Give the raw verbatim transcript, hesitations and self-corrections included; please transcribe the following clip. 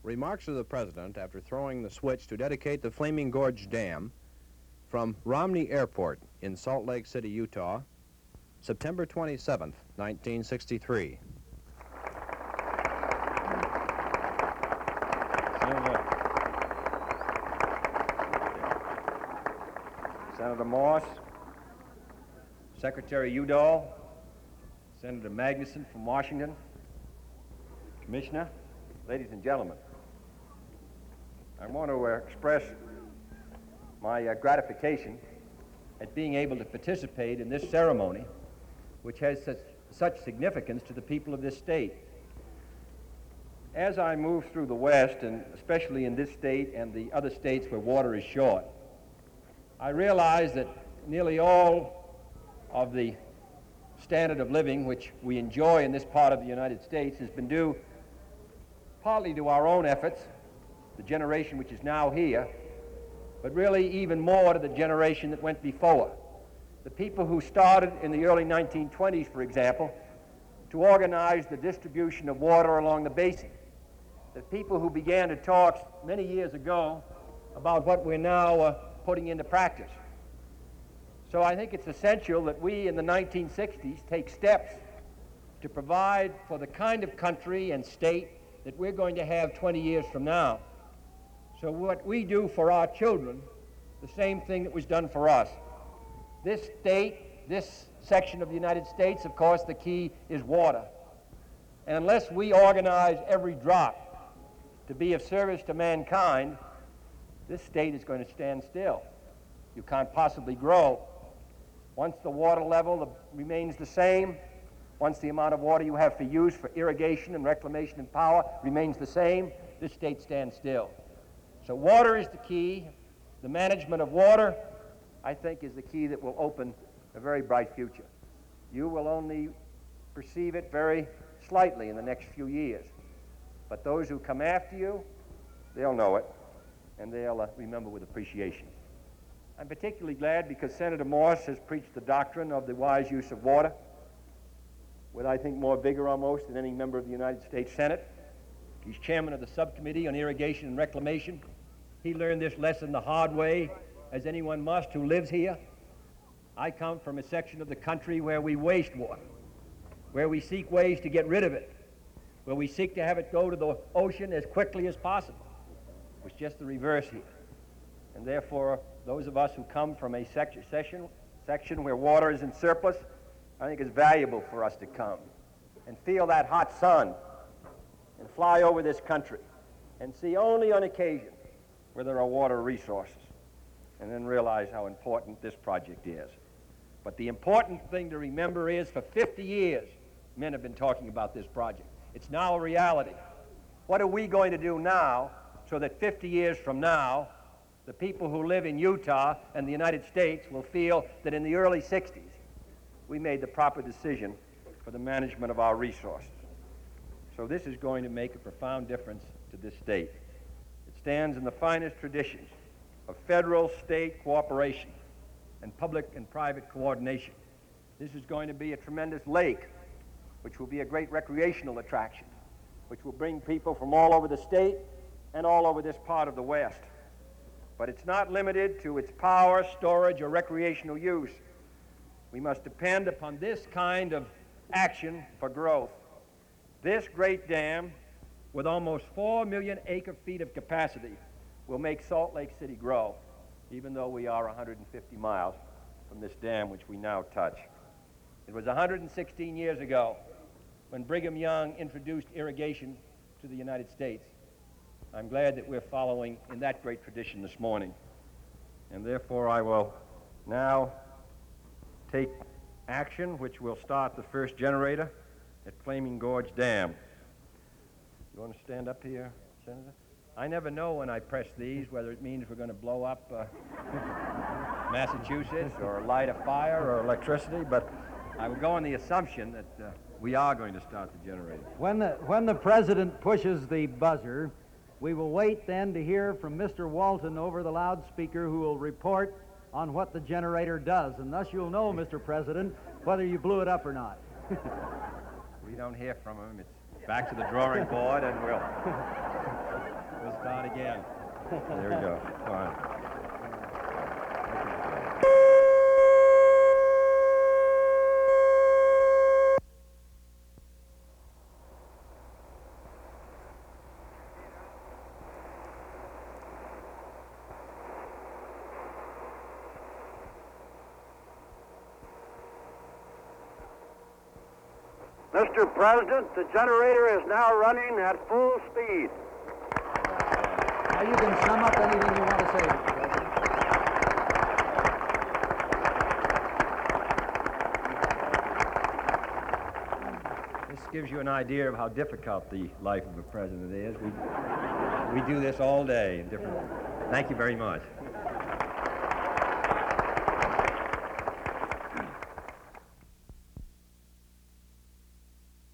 Remarks of the President after throwing the switch to dedicate the Flaming Gorge Dam from Romney Airport in Salt Lake City, Utah, September twenty-seventh, nineteen sixty-three. Senator, Senator Morse, Secretary Udall, Senator Magnuson from Washington, Commissioner, ladies and gentlemen, I want to uh, express my uh, gratification at being able to participate in this ceremony, which has such, such significance to the people of this state. As I move through the West, and especially in this state and the other states where water is short, I realize that nearly all of the standard of living which we enjoy in this part of the United States has been due partly to our own efforts, the generation which is now here, but really even more to the generation that went before. The people who started in the early nineteen twenties, for example, to organize the distribution of water along the basin. The people who began to talk many years ago about what we're now uh, putting into practice. So I think it's essential that we in the nineteen sixties take steps to provide for the kind of country and state that we're going to have twenty years from now. So what we do for our children, the same thing that was done for us. This state, this section of the United States, of course, the key is water. And unless we organize every drop to be of service to mankind, this state is going to stand still. You can't possibly grow. Once the water level remains the same, once the amount of water you have for use for irrigation and reclamation and power remains the same, this state stands still. So water is the key. The management of water, I think, is the key that will open a very bright future. You will only perceive it very slightly in the next few years. But those who come after you, they'll know it, and they'll uh, remember with appreciation. I'm particularly glad because Senator Morse has preached the doctrine of the wise use of water with, I think, more vigor almost than any member of the United States Senate. He's chairman of the subcommittee on irrigation and reclamation. He learned this lesson the hard way, as anyone must who lives here. I come from a section of the country where we waste water, where we seek ways to get rid of it, where we seek to have it go to the ocean as quickly as possible. It's just the reverse here. And therefore, those of us who come from a section, section, section where water is in surplus, I think it's valuable for us to come and feel that hot sun and fly over this country and see only on occasion where there are water resources, and then realize how important this project is. But the important thing to remember is for fifty years, men have been talking about this project. It's now a reality. What are we going to do now so that fifty years from now, the people who live in Utah and the United States will feel that in the early sixties, we made the proper decision for the management of our resources. So this is going to make a profound difference to this state. It stands in the finest traditions of federal, state cooperation and public and private coordination. This is going to be a tremendous lake, which will be a great recreational attraction, which will bring people from all over the state and all over this part of the West. But it's not limited to its power, storage, or recreational use. We must depend upon this kind of action for growth. This great dam, with almost four million acre feet of capacity, will make Salt Lake City grow, even though we are one hundred fifty miles from this dam which we now touch. It was one hundred sixteen years ago when Brigham Young introduced irrigation to the United States. I'm glad that we're following in that great tradition this morning. And therefore I will now take action which will start the first generator at Flaming Gorge Dam. You want to stand up here, Senator? I never know when I press these whether it means we're going to blow up uh, Massachusetts or light a fire or electricity, but I would go on the assumption that uh, we are going to start the generator. When the, when the President pushes the buzzer, we will wait then to hear from Mister Walton over the loudspeaker, who will report on what the generator does, and thus you'll know, Mister President, whether you blew it up or not. We don't hear from him. It's back to the drawing board, and we'll We'll start again. There we go. All right. Mister President, the generator is now running at full speed. Now you can sum up anything you want to say, Mister President. This gives you an idea of how difficult the life of a president is. We, we do this all day in different... Thank you very much.